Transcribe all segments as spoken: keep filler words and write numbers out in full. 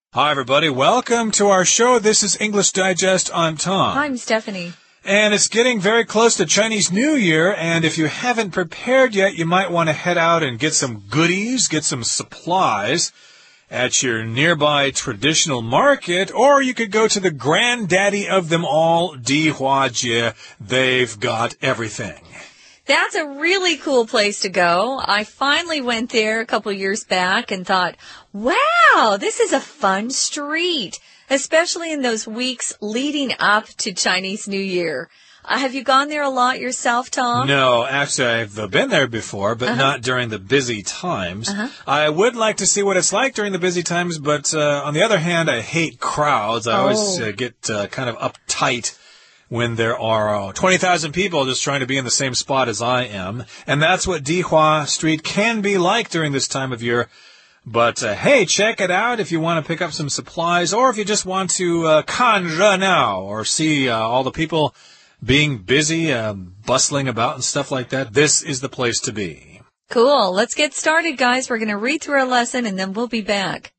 Hi, everybody. Welcome to our show. This is English Digest. I'm Tom. I'm Stephanie. And it's getting very close to Chinese New Year, and if you haven't prepared yet, you might want to head out and get some goodies, get some supplies at your nearby traditional market, or you could go to the granddaddy of them all, Dihuajie. They've got everything. That's a really cool place to go. I finally went there a couple years back and thought, wow, this is a fun street, especially in those weeks leading up to Chinese New Year. Uh, have you gone there a lot yourself, Tom? No, actually, I've been there before, but uh-huh. not during the busy times. Uh-huh. I would like to see what it's like during the busy times, but uh, on the other hand, I hate crowds. I oh. always uh, get uh, kind of uptight when there are uh, twenty thousand people just trying to be in the same spot as I am. And that's what Dihua Street can be like during this time of year. But, uh, hey, check it out if you want to pick up some supplies, or if you just want to uh, 看热闹, or see uh, all the people being busy, uh, bustling about and stuff like that. This is the place to be. Cool. Let's get started, guys. We're going to read through our lesson, and then we'll be back.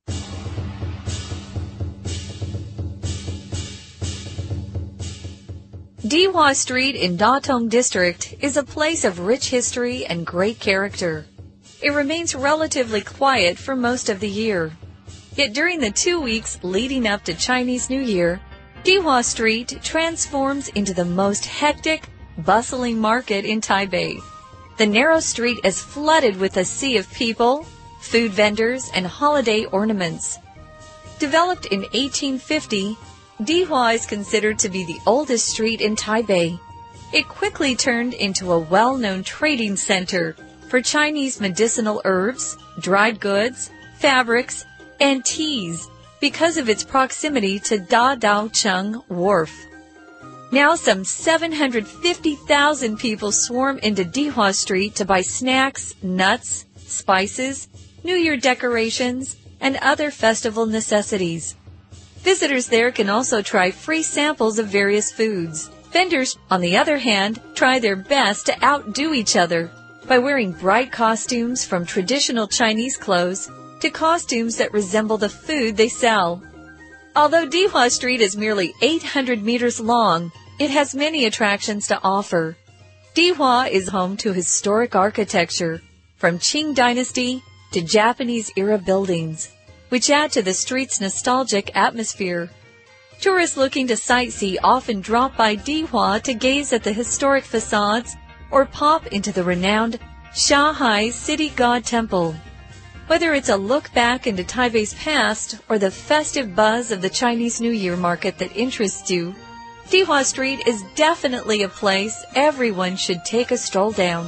Dihua Street in Datong District is a place of rich history and great character. It remains relatively quiet for most of the year. Yet during the two weeks leading up to Chinese New Year, Dihua Street transforms into the most hectic, bustling market in Taipei. The narrow street is flooded with a sea of people, food vendors, and holiday ornaments. Developed in eighteen fifty, Dihua is considered to be the oldest street in Taipei. It quickly turned into a well-known trading center for Chinese medicinal herbs, dried goods, fabrics, and teas because of its proximity to Dadaocheng Wharf. Now some seven hundred fifty thousand people swarm into Dihua Street to buy snacks, nuts, spices, New Year decorations, and other festival necessities. Visitors there can also try free samples of various foods. Vendors, on the other hand, try their best to outdo each other by wearing bright costumes from traditional Chinese clothes to costumes that resemble the food they sell. Although Dihua Street is merely eight hundred meters long, it has many attractions to offer. Dihua is home to historic architecture, from Qing Dynasty to Japanese-era buildings, which add to the street's nostalgic atmosphere. Tourists looking to sightsee often drop by Dihua to gaze at the historic facades or pop into the renowned Shanghai City God Temple. Whether it's a look back into Taipei's past or the festive buzz of the Chinese New Year market that interests you, Dihua Street is definitely a place everyone should take a stroll down.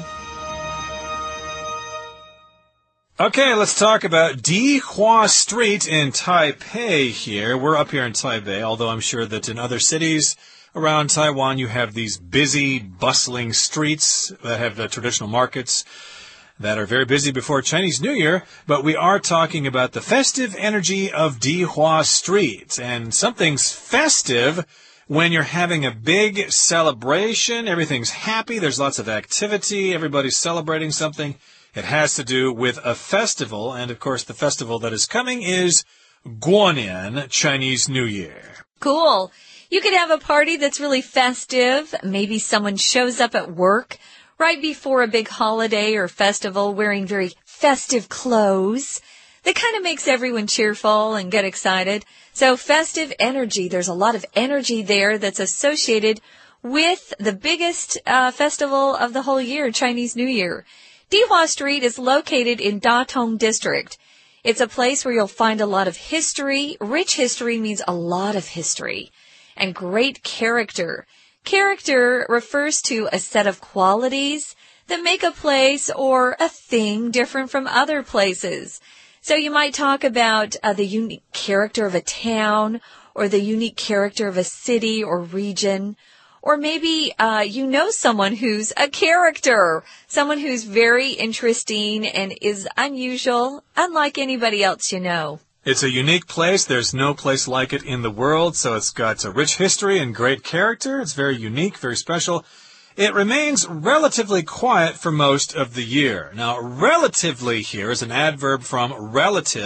Okay, let's talk about Dihua Street in Taipei here. We're up here in Taipei, although I'm sure that in other cities around Taiwan you have these busy, bustling streets that have the traditional markets that are very busy before Chinese New Year, but we are talking about the festive energy of Dihua Street. And something's festive when you're having a big celebration, everything's happy, there's lots of activity, everybody's celebrating something. It has to do with a festival, and of course the festival that is coming is Guonian, Chinese New Year. Cool. You could have a party that's really festive. Maybe someone shows up at work right before a big holiday or festival wearing very festive clothes. That kind of makes everyone cheerful and get excited. So festive energy, there's a lot of energy there that's associated with the biggest uh, festival of the whole year, Chinese New Year. Dihua Street is located in Datong District. It's a place where you'll find a lot of history. Rich history means a lot of history. And great character. Character refers to a set of qualities that make a place or a thing different from other places. So you might talk about uh, the unique character of a town, or the unique character of a city or region. Or maybe uh, you know someone who's a character, someone who's very interesting and is unusual, unlike anybody else you know. It's a unique place. There's no place like it in the world, so it's got a rich history and great character. It's very unique, very special. It remains relatively quiet for most of the year. Now, relatively here is an adverb from relative,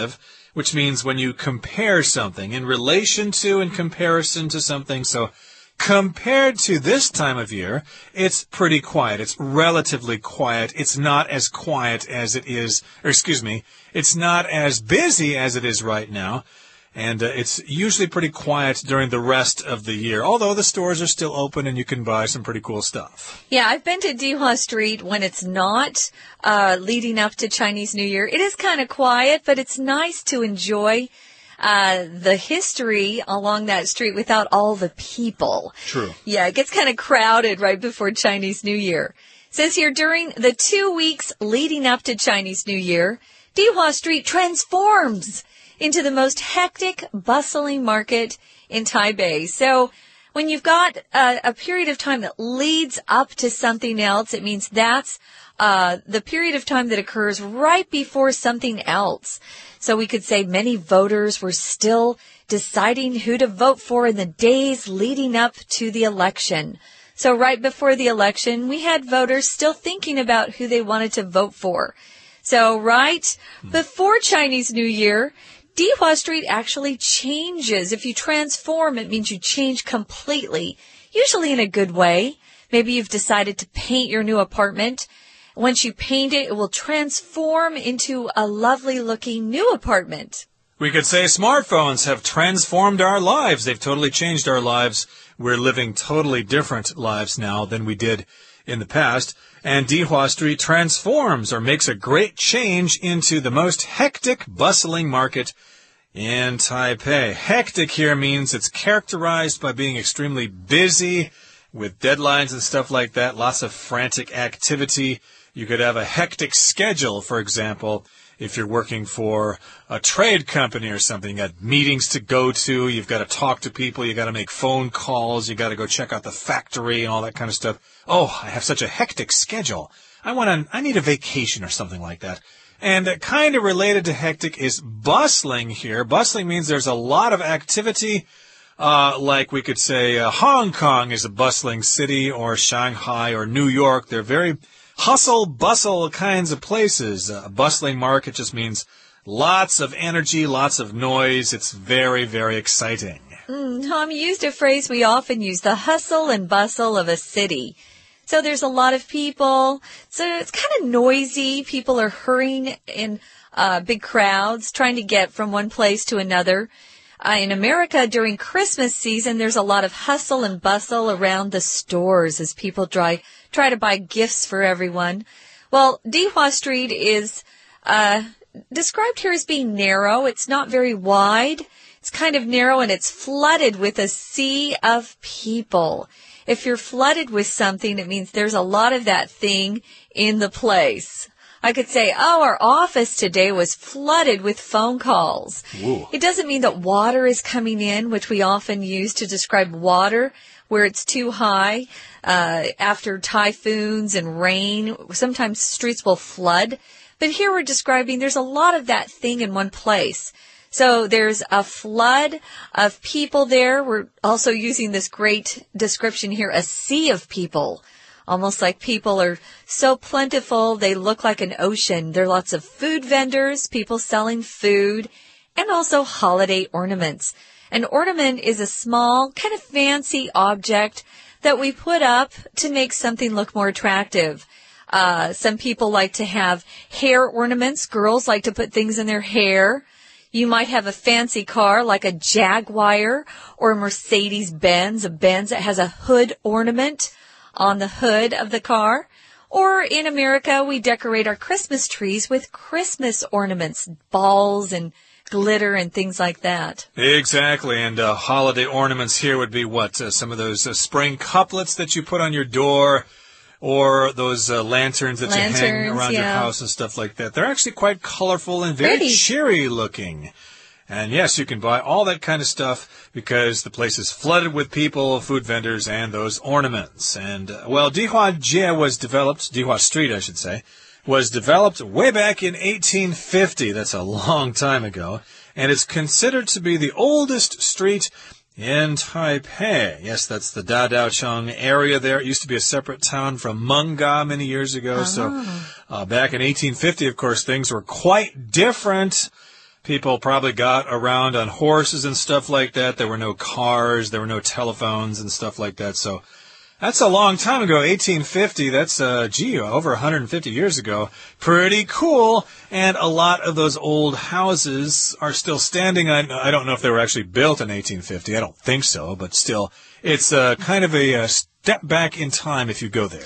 which means when you compare something in relation to, in comparison to something. So compared to this time of year, it's pretty quiet. It's relatively quiet. It's not as quiet as it is, or excuse me, it's not as busy as it is right now. And uh, it's usually pretty quiet during the rest of the year, although the stores are still open and you can buy some pretty cool stuff. Yeah, I've been to Dihua Street when it's not uh, leading up to Chinese New Year. It is kind of quiet, but it's nice to enjoy uh, the history along that street without all the people. True. Yeah, it gets kind of crowded right before Chinese New Year. It says here, during the two weeks leading up to Chinese New Year, Dihua Street transforms into the most hectic, bustling market in Taipei. So when you've got a, a period of time that leads up to something else, it means that's uh, the period of time that occurs right before something else. So we could say many voters were still deciding who to vote for in the days leading up to the election. So right before the election, we had voters still thinking about who they wanted to vote for. So right before Chinese New Year, Dihua Street actually changes. If you transform, it means you change completely, usually in a good way. Maybe you've decided to paint your new apartment. Once you paint it, it will transform into a lovely-looking new apartment. We could say smartphones have transformed our lives. They've totally changed our lives. We're living totally different lives now than we did in the past. And Dihua Street transforms or makes a great change into the most hectic, bustling market in Taipei. Hectic here means it's characterized by being extremely busy with deadlines and stuff like that, lots of frantic activity. You could have a hectic schedule, for example, if you're working for a trade company or something. You got meetings to go to, you've got to talk to people, you got to make phone calls, you got to go check out the factory and all that kind of stuff. Oh, I have such a hectic schedule. I want to, I need a vacation or something like that. And uh, kind of related to hectic is bustling here. Bustling means there's a lot of activity. Uh, like we could say uh, Hong Kong is a bustling city, or Shanghai or New York. They're very hustle, bustle kinds of places. A bustling market just means lots of energy, lots of noise. It's very, very exciting. Mm, Tom used a phrase we often use, the hustle and bustle of a city. So there's a lot of people. So it's kind of noisy. People are hurrying in uh, big crowds, trying to get from one place to another. Uh, in America, during Christmas season, there's a lot of hustle and bustle around the stores as people try, try to buy gifts for everyone. Well, Dihua Street is uh, described here as being narrow. It's not very wide. It's kind of narrow, and it's flooded with a sea of people. If you're flooded with something, it means there's a lot of that thing in the place. I could say, oh, our office today was flooded with phone calls. Ooh. It doesn't mean that water is coming in, which we often use to describe water where it's too high. Uh, after typhoons and rain, sometimes streets will flood. But here we're describing there's a lot of that thing in one place. So there's a flood of people there. We're also using this great description here, a sea of people. Almost like people are so plentiful, they look like an ocean. There are lots of food vendors, people selling food, and also holiday ornaments. An ornament is a small, kind of fancy object that we put up to make something look more attractive. Uh, some people like to have hair ornaments. Girls like to put things in their hair. You might have a fancy car like a Jaguar or a Mercedes-Benz, a Benz that has a hood ornament on the hood of the car. Or in America, we decorate our Christmas trees with Christmas ornaments, balls and glitter and things like that. Exactly, and uh, holiday ornaments here would be what? Uh, some of those uh, spring couplets that you put on your door, or those uh, lanterns that lanterns, you hang around yeah. your house and stuff like that. They're actually quite colorful and very Pretty. cheery looking. And yes, you can buy all that kind of stuff because the place is flooded with people, food vendors, and those ornaments. And, uh, well, Dihua Jie was developed, Dihua Street, I should say, was developed way back in eighteen fifty. That's a long time ago. And it's considered to be the oldest street in Taipei. Yes, that's the Dadaocheng area there. It used to be a separate town from Mengga many years ago. Oh. So uh, back in eighteen fifty, of course, things were quite different. People probably got around on horses and stuff like that. There were no cars, there were no telephones and stuff like that. So that's a long time ago, eighteen fifty. That's, uh, gee, over one hundred fifty years ago. Pretty cool. And a lot of those old houses are still standing. I, I don't know if they were actually built in eighteen fifty. I don't think so, but still, it's uh, kind of a, a step back in time if you go there.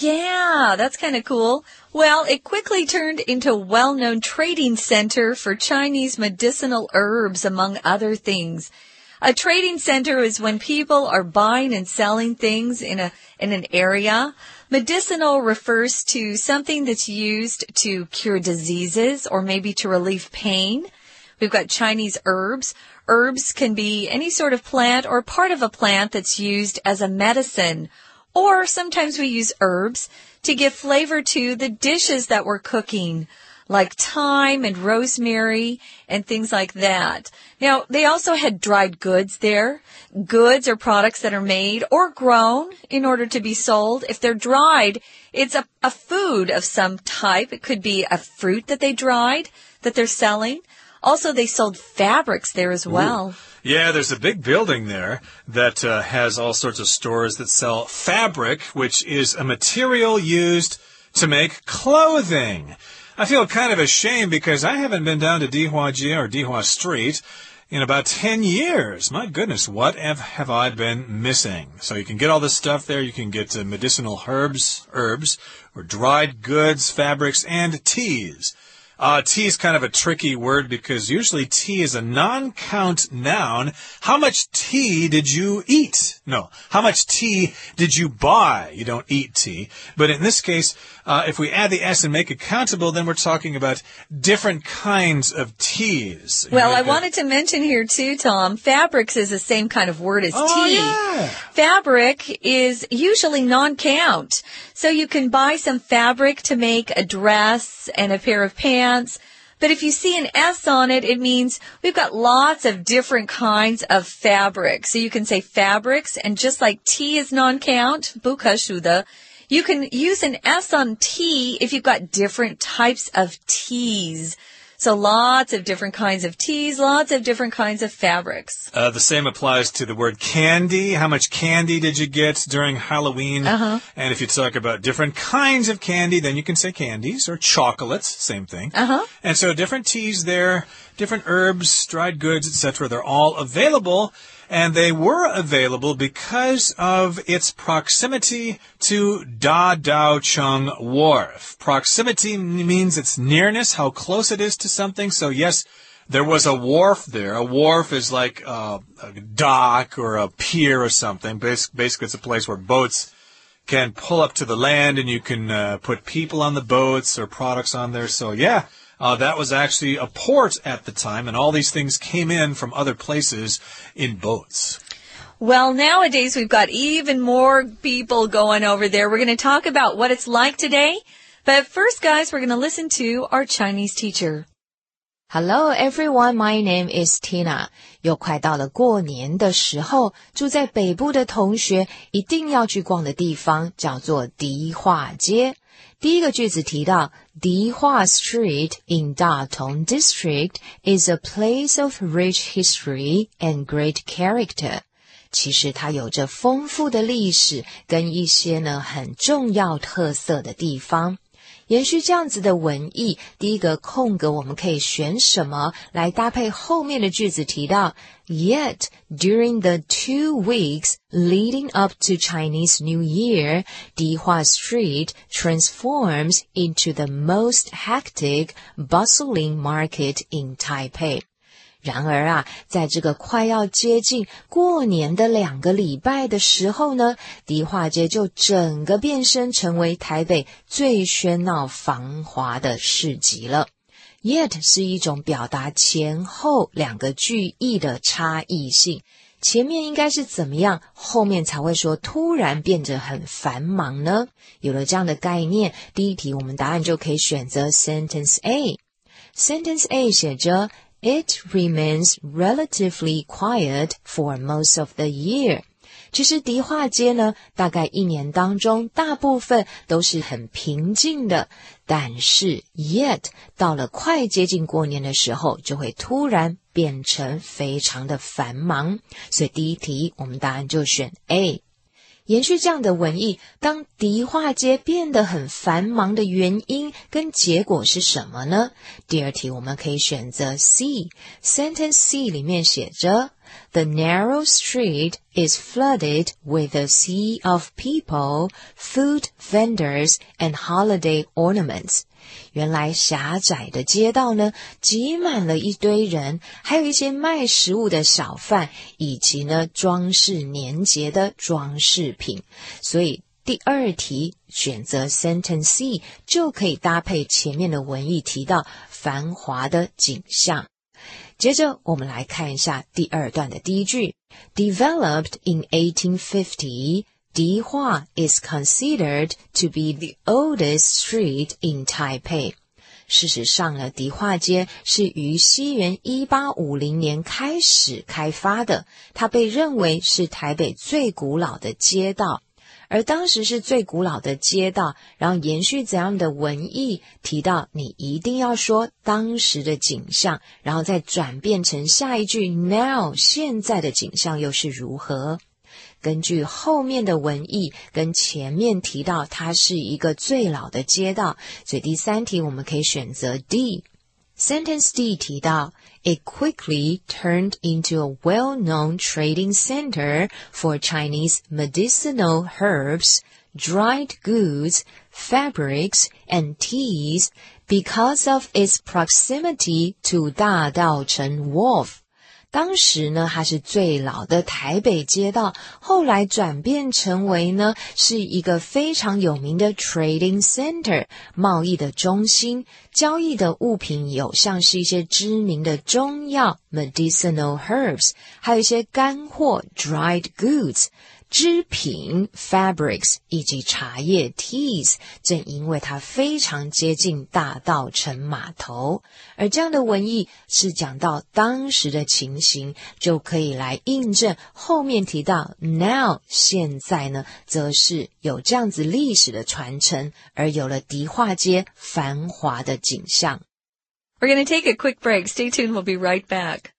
Yeah, that's kind of cool. Well, it quickly turned into a well-known trading center for Chinese medicinal herbs, among other things. A trading center is when people are buying and selling things in a in an area. Medicinal refers to something that's used to cure diseases or maybe to relieve pain. We've got Chinese herbs. Herbs can be any sort of plant or part of a plant that's used as a medicine. Or sometimes we use herbs to give flavor to the dishes that we're cooking, like thyme and rosemary and things like that. Now, they also had dried goods there. Goods are products that are made or grown in order to be sold. If they're dried, it's a, a food of some type. It could be a fruit that they dried that they're selling. Also, they sold fabrics there as well. Ooh. Yeah, there's a big building there that uh, has all sorts of stores that sell fabric, which is a material used to make clothing. I feel kind of ashamed because I haven't been down to Dihuajie or Dihua Street in about ten years. My goodness, what have, have I been missing? So you can get all this stuff there. You can get uh, medicinal herbs, herbs, or dried goods, fabrics, and teas. Uh, tea is kind of a tricky word because usually tea is a non-count noun. How much tea did you eat? No. How much tea did you buy? You don't eat tea. But in this case, uh, if we add the S and make it countable, then we're talking about different kinds of teas. Well, I wanted to mention here too, Tom, fabrics is the same kind of word as oh, tea. Yeah. Fabric is usually non-count. So you can buy some fabric to make a dress and a pair of pants. But if you see an S on it, it means we've got lots of different kinds of fabric. So you can say fabrics, and just like tea is non-count, 不可数的, you can use an S on tea if you've got different types of teas. So lots of different kinds of teas, lots of different kinds of fabrics. Uh, the same applies to the word candy. How much candy did you get during Halloween? Uh-huh. And if you talk about different kinds of candy, then you can say candies or chocolates, same thing. Uh-huh. And so different teas there, different herbs, dried goods, et cetera, they're all available. And they were available because of its proximity to Da Dao Chung Wharf. Proximity means its nearness, how close it is to something. So yes, there was a wharf there. A wharf is like a, a dock or a pier or something. Basically, it's a place where boats can pull up to the land and you can uh, put people on the boats or products on there. So yeah. Uh, that was actually a port at the time, and all these things came in from other places in boats. Well, nowadays we've got even more people going over there. We're going to talk about what it's like today. But first, guys, we're going to listen to our Chinese teacher. Hello everyone, my name is Tina. 又快到了过年的时候，住在北部的同学一定要去逛的地方叫做迪化街。第一个句子提到 Dihua Street in Datong District is a place of rich history and great character. 其实它有着丰富的历史跟一些呢很重要特色的地方。延续这样子的文意，第一个空格我们可以选什么来搭配后面的句子提到 Yet, during the two weeks leading up to Chinese New Year, Dihua Street transforms into the most hectic, bustling market in Taipei. 然而啊，在这个快要接近过年的两个礼拜的时候呢，迪化街就整个变身成为台北最喧闹繁华的市集了。Yet 是一种表达前后两个句意的差异性，前面应该是怎么样，后面才会说突然变得很繁忙呢？有了这样的概念，第一题我们答案就可以选择 Sentence A。Sentence A 写着It remains relatively quiet for most of the year. 其实迪化街呢，大概一年当中大部分都是很平静的，但是 yet 到了快接近过年的时候，就会突然变成非常的繁忙。所以第一题我们答案就选 A。延续这样的文意，当迪化街变得很繁忙的原因跟结果是什么呢？第二题我们可以选择 C。Sentence C 里面写着 The narrow street is flooded with a sea of people, food vendors, and holiday ornaments. 原来狭窄的街道呢，挤满了一堆人，还有一些卖食物的小贩，以及呢装饰年节的装饰品。所以第二题选择 sentence C 就可以搭配前面的文意提到繁华的景象。接着我们来看一下第二段的第一句 Developed in eighteen fifty, 迪化 is considered to be the oldest street in Taipei. 事实上呢，迪化街是于西元一八五零年开始开发的，它被认为是台北最古老的街道。而当时是最古老的街道，然后延续怎样的文意，提到你一定要说当时的景象，然后再转变成下一句 now 现在的景象又是如何。根据后面的文意跟前面提到它是一个最老的街道，所以第三题我们可以选择 D。Sentence D 提到 It quickly turned into a well-known trading center for Chinese medicinal herbs, dried goods, fabrics, and teas because of its proximity to 大稻埕 Wharf. 当时呢，它是最老的台北街道，后来转变成为呢，是一个非常有名的 trading center 贸易的中心，交易的物品有像是一些知名的中药 medicinal herbs， 还有一些干货 dried goods，织品 fabrics 以及茶叶 teas， 正因为它非常接近大稻埕码头，而这样的文意是讲到当时的情形，就可以来印证后面提到 now 现在呢，则是有这样子历史的传承，而有了迪化街繁华的景象。 We're going to take a quick break. Stay tuned. We'll be right back.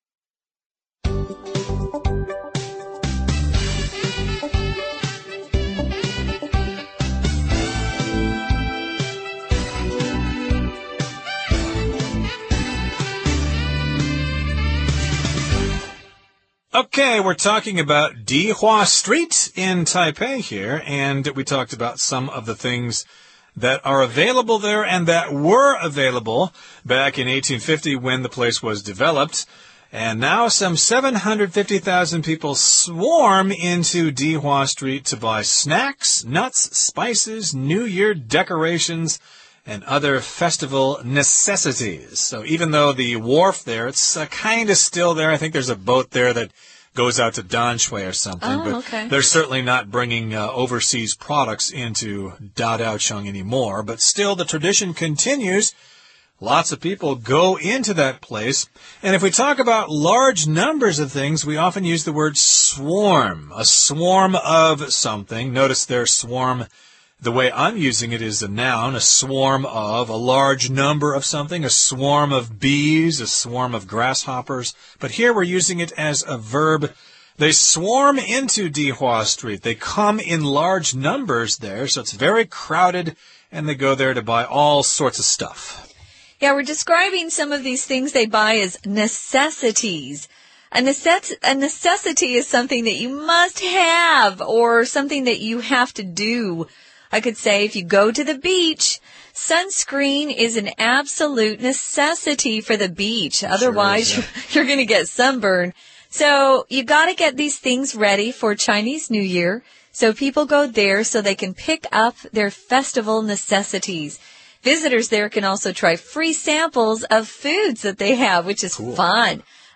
Okay, we're talking about Dihua Street in Taipei here, and we talked about some of the things that are available there and that were available back in eighteen fifty when the place was developed. And now some seven hundred fifty thousand people swarm into Dihua Street to buy snacks, nuts, spices, New Year decorations, and other festival necessities. So even though the wharf there, it's uh, kind of still there. I think there's a boat there that goes out to Danshui or something. Oh, but okay. They're certainly not bringing uh, overseas products into Dadaocheng anymore. But still, the tradition continues. Lots of people go into that place. And if we talk about large numbers of things, we often use the word swarm. A swarm of something. Notice there, swarm. The way I'm using it is a noun, a swarm of, a large number of something, a swarm of bees, a swarm of grasshoppers. But here we're using it as a verb. They swarm into Dihua Street. They come in large numbers there, so it's very crowded, and they go there to buy all sorts of stuff. Yeah, we're describing some of these things they buy as necessities. A, necess- a necessity is something that you must have or something that you have to do. I could say if you go to the beach, sunscreen is an absolute necessity for the beach. Otherwise, sure is, yeah. you're, you're going to get sunburn. So you got to get these things ready for Chinese New Year. So people go there so they can pick up their festival necessities. Visitors there can also try free samples of foods that they have, which is cool. fun.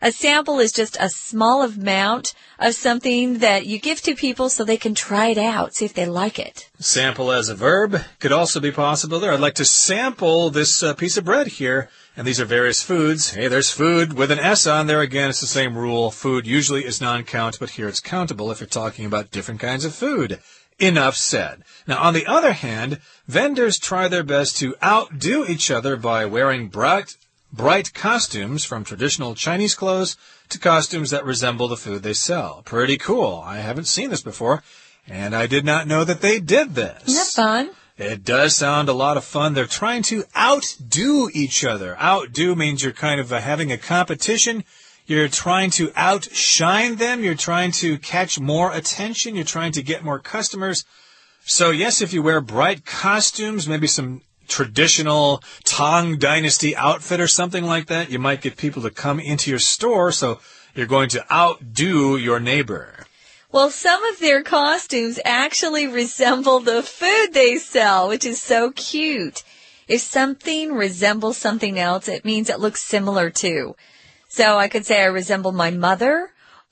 A sample is just a small amount of something that you give to people so they can try it out, see if they like it. Sample as a verb could also be possible there. I'd like to sample this uh, piece of bread here. And these are various foods. Hey, there's food with an S on there. Again, it's the same rule. Food usually is non-count, but here it's countable if you're talking about different kinds of food. Enough said. Now, on the other hand, vendors try their best to outdo each other by wearing bright, bright costumes, from traditional Chinese clothes to costumes that resemble the food they sell. Pretty cool. I haven't seen this before, and I did not know that they did this. Isn't that fun? It does sound a lot of fun. They're trying to outdo each other. Outdo means you're kind of uh, having a competition. You're trying to outshine them. You're trying to catch more attention. You're trying to get more customers. So, yes, if you wear bright costumes, maybe some traditional Tang Dynasty outfit or something like that, you might get people to come into your store. So you're going to outdo your neighbor. Well, some of their costumes actually resemble the food they sell, which is so cute. If something resembles something else, it means it looks similar to. So I could say I resemble my mother.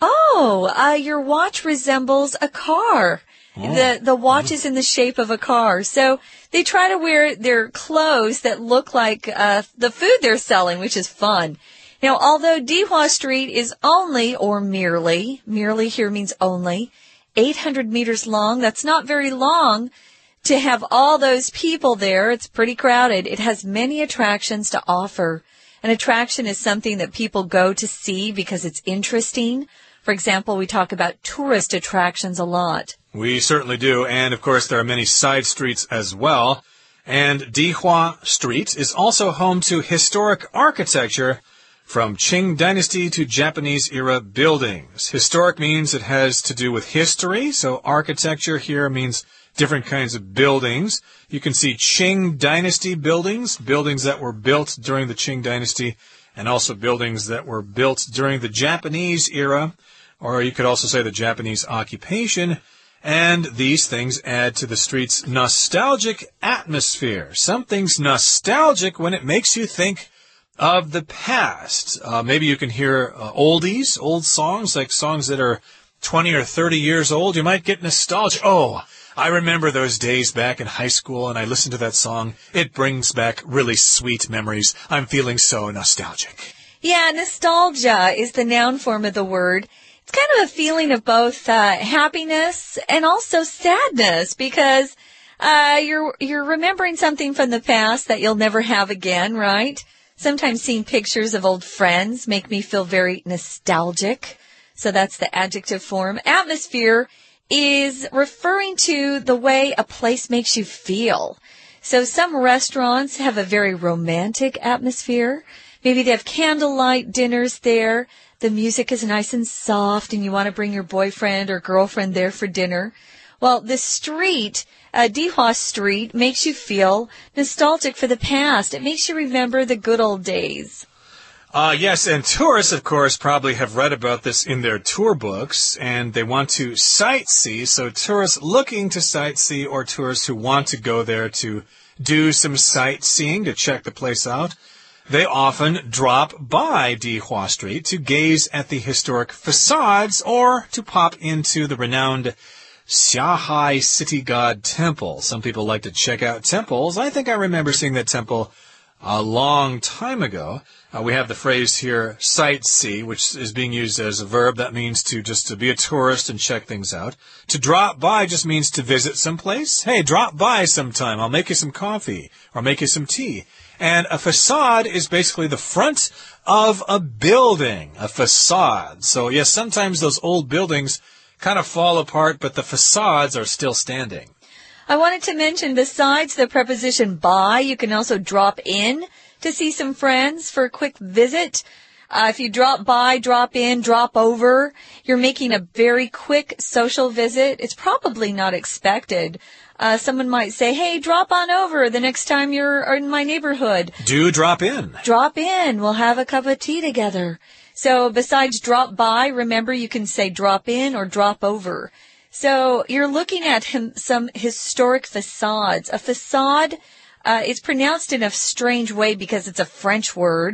Oh, uh, your watch resembles a car. Oh. The the watch is in the shape of a car. So they try to wear their clothes that look like uh, the food they're selling, which is fun. Now, although Dihua Street is only, or merely, merely here means only, eight hundred meters long, that's not very long to have all those people there. It's pretty crowded. It has many attractions to offer. An attraction is something that people go to see because it's interesting. For example, we talk about tourist attractions a lot. We certainly do. And, of course, there are many side streets as well. And Dihua Street is also home to historic architecture from Qing Dynasty to Japanese-era buildings. Historic means it has to do with history, so architecture here means different kinds of buildings. You can see Qing Dynasty buildings, buildings that were built during the Qing Dynasty, and also buildings that were built during the Japanese era, or you could also say the Japanese occupation. And these things add to the street's nostalgic atmosphere. Something's nostalgic when it makes you think of the past. Uh, maybe you can hear uh, oldies, old songs, like songs that are twenty or thirty years old. You might get nostalgic. Oh, I remember those days back in high school, and I listened to that song. It brings back really sweet memories. I'm feeling so nostalgic. Yeah, nostalgia is the noun form of the word. It's kind of a feeling of both uh, happiness and also sadness, because uh, you're you're remembering something from the past that you'll never have again, right? Sometimes seeing pictures of old friends make me feel very nostalgic. So that's the adjective form. Atmosphere is referring to the way a place makes you feel. So some restaurants have a very romantic atmosphere. Maybe they have candlelight dinners there. The music is nice and soft, and you want to bring your boyfriend or girlfriend there for dinner. Well, the street, uh, Dihua Street, makes you feel nostalgic for the past. It makes you remember the good old days. Uh, yes, and tourists, of course, probably have read about this in their tour books, and they want to sightsee. So tourists looking to sightsee, or tourists who want to go there to do some sightseeing, to check the place out, they often drop by Dihua Street to gaze at the historic facades or to pop into the renowned Xiahai City God Temple. Some people like to check out temples. I think I remember seeing that temple a long time ago. Uh, we have the phrase here, sightsee, which is being used as a verb. That means to just to be a tourist and check things out. To drop by just means to visit someplace. Hey, drop by sometime. I'll make you some coffee or make you some tea. And a facade is basically the front of a building, a facade. So, yes, sometimes those old buildings kind of fall apart, but the facades are still standing. I wanted to mention, besides the preposition by, you can also drop in to see some friends for a quick visit. Uh, if you drop by, drop in, drop over, you're making a very quick social visit. It's probably not expected. Uh, someone might say, hey, drop on over the next time you're in my neighborhood. Do drop in. Drop in. We'll have a cup of tea together. So besides drop by, remember you can say drop in or drop over. So you're looking at him, some historic facades. A facade uh, is pronounced in a strange way because it's a French word.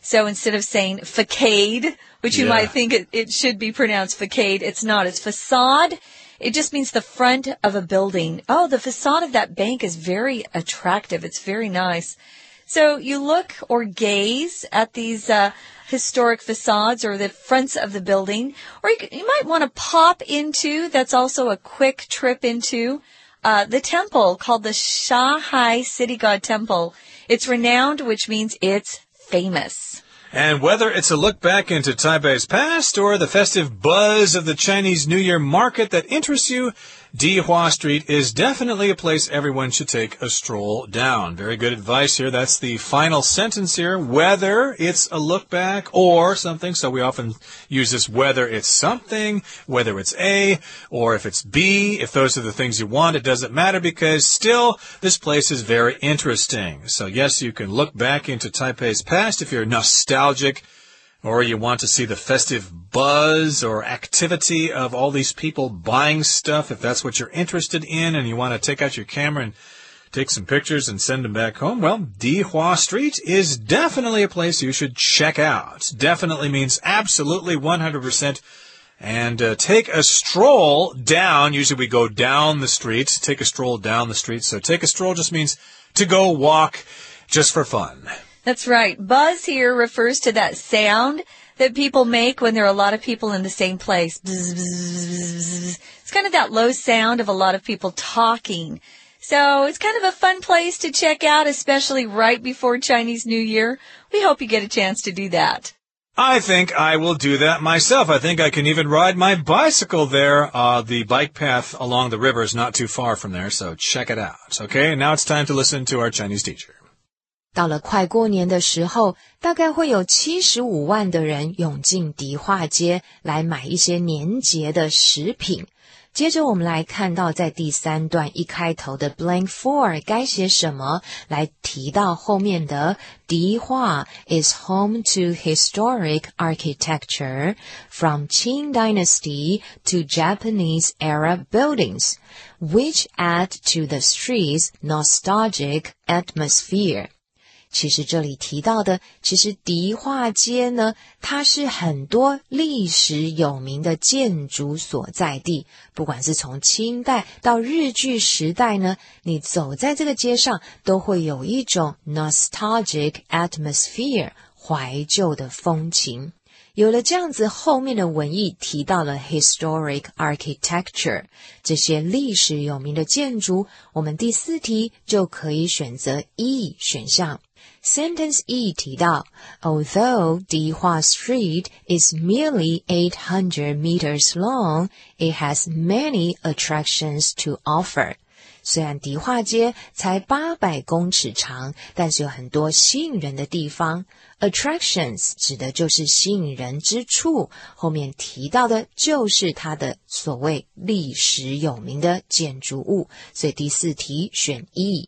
So instead of saying facade, which you Yeah. might think it, it should be pronounced facade, it's not. It's facade. It just means the front of a building. Oh, the facade of that bank is very attractive. It's very nice. So you look or gaze at these uh, historic facades or the fronts of the building, or you, you might want to pop into, that's also a quick trip into, uh, the temple called the Shanghai City God Temple. It's renowned, which means it's famous. And whether it's a look back into Taipei's past or the festive buzz of the Chinese New Year market that interests you, Dihua Street is definitely a place everyone should take a stroll down. Very good advice here. That's the final sentence here. Whether it's a look back or something. So we often use this whether it's something, whether it's A, or if it's B. If those are the things you want, it doesn't matter because still this place is very interesting. So yes, you can look back into Taipei's past if you're nostalgic, or you want to see the festive buzz or activity of all these people buying stuff, if that's what you're interested in and you want to take out your camera and take some pictures and send them back home, well, Dihua Street is definitely a place you should check out. Definitely means absolutely one hundred percent. And uh, take a stroll down. Usually we go down the street. Take a stroll down the street. So take a stroll just means to go walk just for fun. That's right. Buzz here refers to that sound that people make when there are a lot of people in the same place. Bzz, bzz, bzz. It's kind of that low sound of a lot of people talking. So it's kind of a fun place to check out, especially right before Chinese New Year. We hope you get a chance to do that. I think I will do that myself. I think I can even ride my bicycle there. Uh, the bike path along the river is not too far from there, so check it out. Okay, now it's time to listen to our Chinese teacher. 到了快过年的时候，大概会有七十五万的人涌进迪化街来买一些年节的食品。接着我们来看到在第三段一开头的 blank four 该写什么，来提到后面的迪化 is home to historic architecture from Qing Dynasty to Japanese era buildings, which add to the street's nostalgic atmosphere. 其实这里提到的，其实迪化街呢，它是很多历史有名的建筑所在地。不管是从清代到日据时代呢，你走在这个街上，都会有一种 nostalgic atmosphere 怀旧的风情。有了这样子，后面的文意提到了 historic architecture 这些历史有名的建筑，我们第四题就可以选择 E 选项。Sentence E 提到 Although Dihua Street is merely eight hundred meters long, it has many attractions to offer. 虽然迪化街才八百公尺长，但是有很多吸引人的地方。Attractions 指的就是吸引人之处，后面提到的就是它的所谓历史有名的建筑物，所以第四题选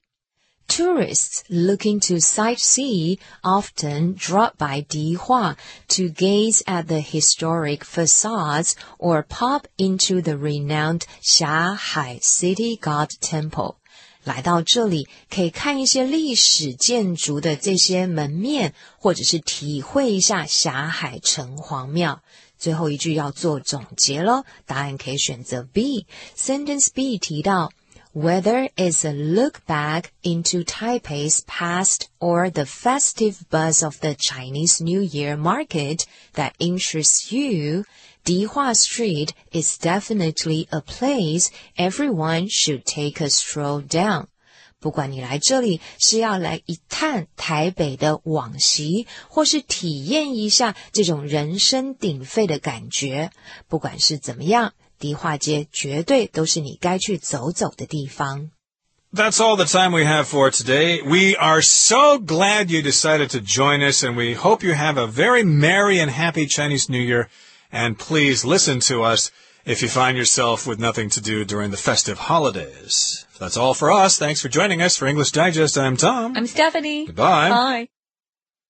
E。Tourists looking to sightsee often drop by Dihua to gaze at the historic facades or pop into the renowned Shanghai City God Temple. 来到这里可以看一些历史建筑的这些门面，或者是体会一下霞海城隍庙。最后一句要做总结咯，答案可以选择 B。Sentence B 提到Whether it's a look back into Taipei's past or the festive buzz of the Chinese New Year market that interests you, Dihua Street is definitely a place everyone should take a stroll down. 不管你来这里是要来一探台北的往昔，或是体验一下这种人声鼎沸的感觉，不管是怎么样，迪化街绝对都是你该去走走的地方。 That's all the time we have for today. We are so glad you decided to join us, and we hope you have a very merry and happy Chinese New Year. And please listen to us if you find yourself with nothing to do during the festive holidays. That's all for us. Thanks for joining us. For English Digest, I'm Tom. I'm Stephanie. Goodbye. Bye.